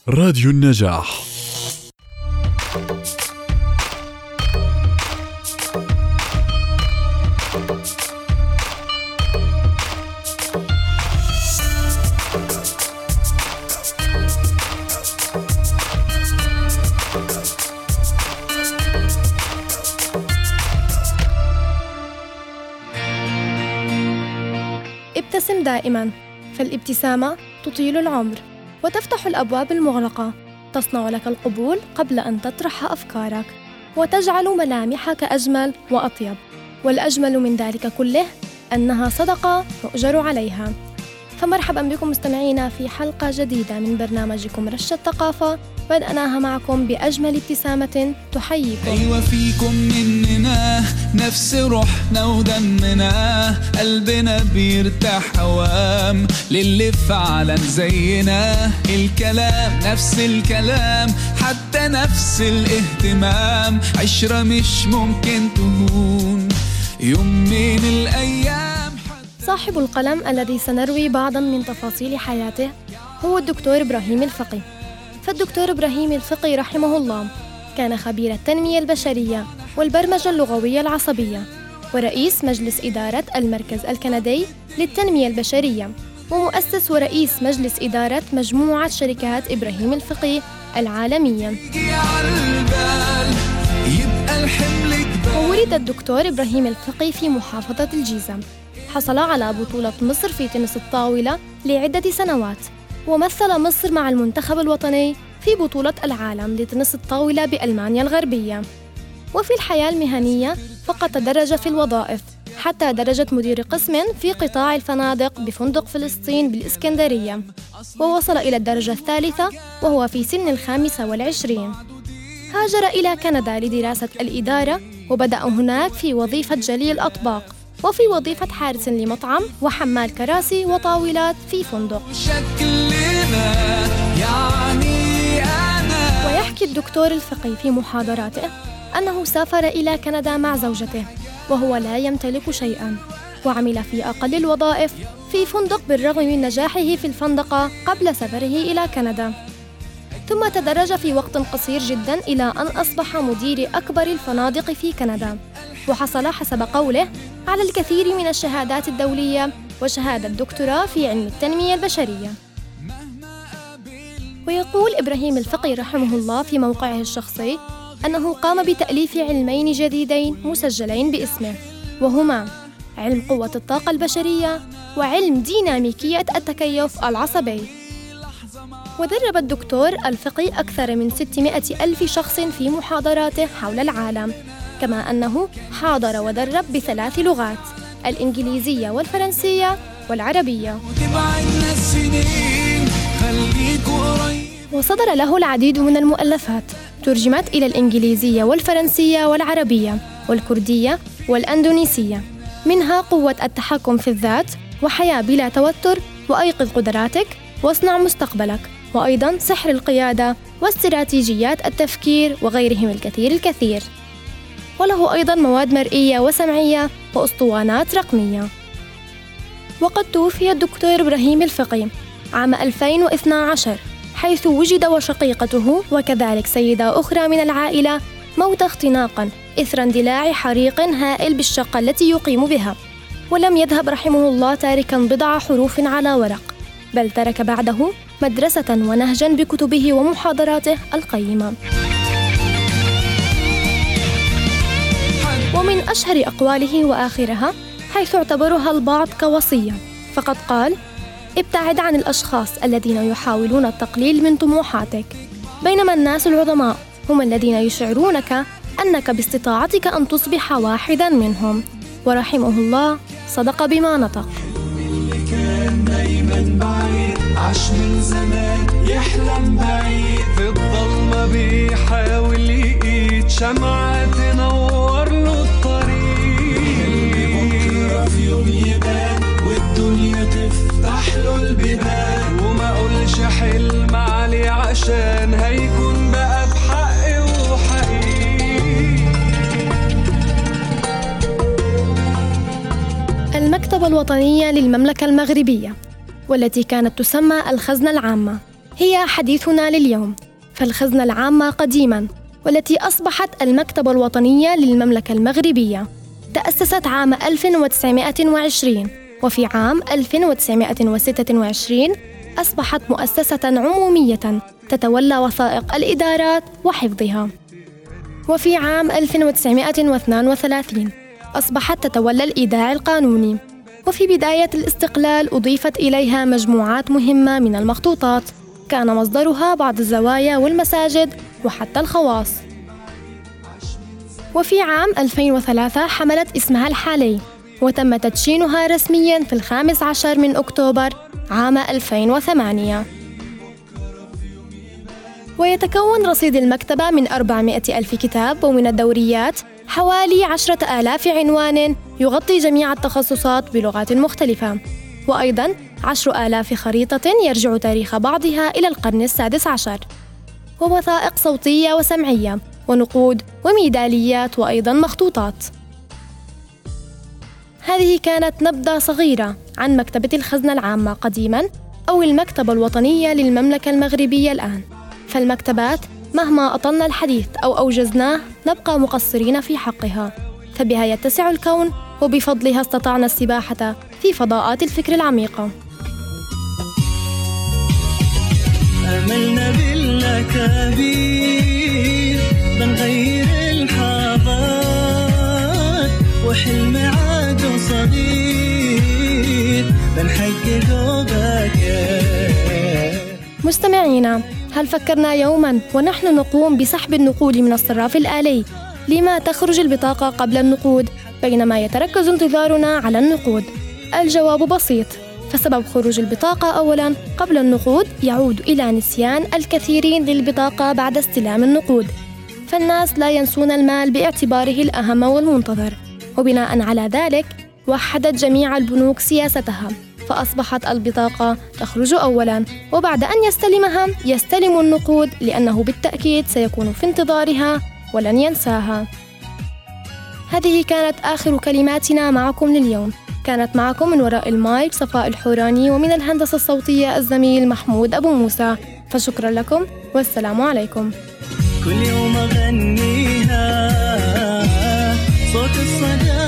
راديو النجاح. ابتسم دائماً، فالابتسامة تطيل العمر وتفتح الأبواب المغلقة، تصنع لك القبول قبل أن تطرح أفكارك، وتجعل ملامحك أجمل وأطيب. والأجمل من ذلك كله أنها صدقة يؤجر عليها. فمرحباً بكم مستمعينا في حلقة جديدة من برنامجكم رشة ثقافة، بدأناها معكم بأجمل ابتسامة تحييكم. أيوة فيكم مننا نفس روحنا ودمنا، قلبنا بيرتاح هوام للي فعلا زينا، الكلام نفس الكلام حتى نفس الاهتمام، عشرة مش ممكن تهون يوم من الأيام. صاحب القلم الذي سنروي بعضاً من تفاصيل حياته هو الدكتور إبراهيم الفقي. فالدكتور إبراهيم الفقي رحمه الله كان خبير التنمية البشرية والبرمجة اللغوية العصبية، ورئيس مجلس إدارة المركز الكندي للتنمية البشرية، ومؤسس ورئيس مجلس إدارة مجموعة شركات إبراهيم الفقي العالمية. وولد الدكتور إبراهيم الفقي في محافظة الجيزة. حصل على بطولة مصر في تنس الطاولة لعدة سنوات، ومثل مصر مع المنتخب الوطني في بطولة العالم لتنس الطاولة بألمانيا الغربية. وفي الحياة المهنية فقد تدرج في الوظائف حتى درجة مدير قسم في قطاع الفنادق بفندق فلسطين بالإسكندرية، ووصل إلى الدرجة الثالثة وهو في سن 25. هاجر إلى كندا لدراسة الإدارة، وبدأ هناك في وظيفة جلي الأطباق، وفي وظيفة حارس لمطعم، وحمال كراسي وطاولات في فندق. ويحكي الدكتور الفقي في محاضراته أنه سافر إلى كندا مع زوجته وهو لا يمتلك شيئاً، وعمل في أقل الوظائف في فندق بالرغم من نجاحه في الفندقة قبل سفره إلى كندا. ثم تدرج في وقت قصير جداً إلى أن أصبح مدير أكبر الفنادق في كندا، وحصل حسب قوله على الكثير من الشهادات الدولية وشهادة دكتوراه في علم التنمية البشرية. ويقول إبراهيم الفقي رحمه الله في موقعه الشخصي أنه قام بتأليف علمين جديدين مسجلين باسمه، وهما علم قوة الطاقة البشرية وعلم ديناميكية التكيف العصبي. ودرب الدكتور الفقي أكثر من 600,000 شخص في محاضراته حول العالم، كما أنه حاضر ودرب ب3 لغات: الإنجليزية والفرنسية والعربية. وصدر له العديد من المؤلفات ترجمت إلى الإنجليزية والفرنسية والعربية والكردية والأندونيسية، منها قوة التحكم في الذات، وحياة بلا توتر، وأيقظ قدراتك، واصنع مستقبلك، وأيضاً سحر القيادة واستراتيجيات التفكير، وغيرهم الكثير. وله أيضاً مواد مرئية وسمعية وأسطوانات رقمية. وقد توفي الدكتور إبراهيم الفقي عام 2012، حيث وجد وشقيقته وكذلك سيدة أخرى من العائلة موت اختناقاً إثر اندلاع حريق هائل بالشقة التي يقيم بها. ولم يذهب رحمه الله تاركاً بضع حروف على ورق، بل ترك بعده مدرسة ونهجاً بكتبه ومحاضراته القيمة. ومن أشهر أقواله وآخرها حيث اعتبرها البعض كوصية، فقد قال: ابتعد عن الأشخاص الذين يحاولون التقليل من طموحاتك، بينما الناس العظماء هم الذين يشعرونك أنك باستطاعتك أن تصبح واحدا منهم. ورحمه الله صدق بما نطق. اللي كان دايما بعيد عاش من زمان يحلم بعيد، في الضلمة بيحاول يقيد شمعة تنور له الطريق، اللي بكرة في يوم يبان والدنيا تفتح له البيبان، وما قولش حلم عليه عشان هيكون بقى بحق وحقيقي. المكتبة الوطنية للمملكة المغربية، والتي كانت تسمى الخزنة العامة، هي حديثنا لليوم، فالخزنة العامة قديماً، والتي أصبحت المكتبة الوطنية للمملكة المغربية، تأسست عام 1920، وفي عام 1926 أصبحت مؤسسة عمومية تتولى وثائق الإدارات وحفظها. وفي عام 1932 أصبحت تتولى الإيداع القانوني. وفي بداية الاستقلال أضيفت إليها مجموعات مهمة من المخطوطات كان مصدرها بعض الزوايا والمساجد وحتى الخواص. وفي عام 2003 حملت اسمها الحالي، وتم تدشينها رسمياً في 15 من أكتوبر عام 2008. ويتكون رصيد المكتبة من 400 ألف كتاب، ومن الدوريات حوالي 10,000 عنوان يغطي جميع التخصصات بلغات مختلفة، وأيضاً 10,000 خريطة يرجع تاريخ بعضها إلى القرن ال16، ووثائق صوتية وسمعية، ونقود وميداليات، وأيضاً مخطوطات. هذه كانت نبذة صغيرة عن مكتبة الخزنة العامة قديماً، أو المكتبة الوطنية للمملكة المغربية الآن. فالمكتبات مهما أطلنا الحديث أو أوجزناه نبقى مقصرين في حقها، فبها يتسع الكون، وبفضلها استطعنا السباحة في فضاءات الفكر العميقة. أملنا بالأكابير بنغير الحاضر، وحلم عاد صغير بنحققه باكر. مستمعينا، هل فكرنا يوماً ونحن نقوم بسحب النقود من الصراف الآلي لما تخرج البطاقة قبل النقود بينما يتركز انتظارنا على النقود؟ الجواب بسيط، فسبب خروج البطاقة أولاً قبل النقود يعود إلى نسيان الكثيرين للبطاقة بعد استلام النقود، فالناس لا ينسون المال باعتباره الأهم والمنتظر، وبناء على ذلك وحدت جميع البنوك سياستها، فأصبحت البطاقة تخرج أولاً، وبعد أن يستلم النقود، لأنه بالتأكيد سيكون في انتظارها ولن ينساها. هذه كانت آخر كلماتنا معكم لليوم. كانت معكم من وراء المايك صفاء الحوراني، ومن الهندسة الصوتية الزميل محمود أبو موسى. فشكرا لكم والسلام عليكم. كل يوم أغنيها صوت الصدى